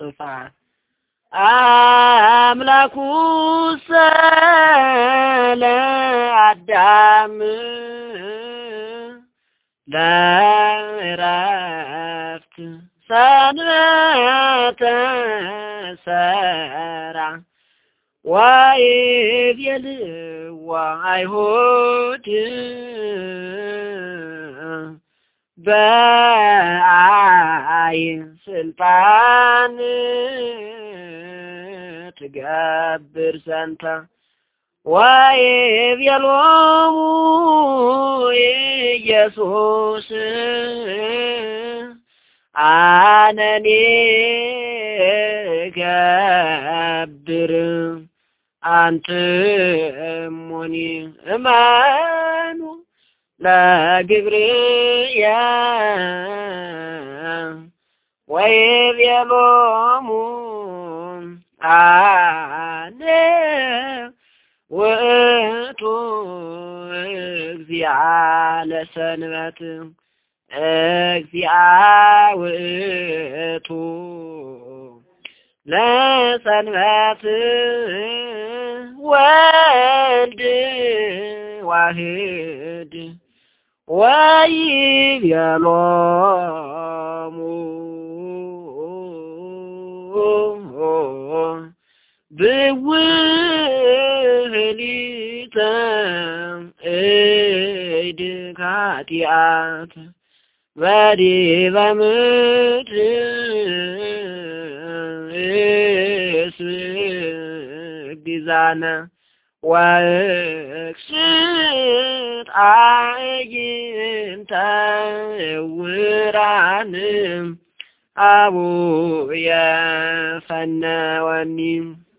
ጽፋ አምላኩ ሰለ አዳም ለዕረፍት ሰንበተ ሰራ ወይቤልዎ አይሁድ በአይ ስልጣን ትገብር ዘንተ ወይቤሎሙ ኢየሱስ አነኒ ገብር አንትሙኒ እመኑ ለግብርየ ወይቤሎሙ አነ ውእቱ እግዚአ ለሰንበት እግዚአ ውእቱ ለሰንበት ወልድ ዋህድ ወይቤሎሙ ብውህሊተ እድ ካቲአት በዲበ ምድር ግዛነ ወእክስት አዕይንተ ዕውራን አቡየ ፈነወኒ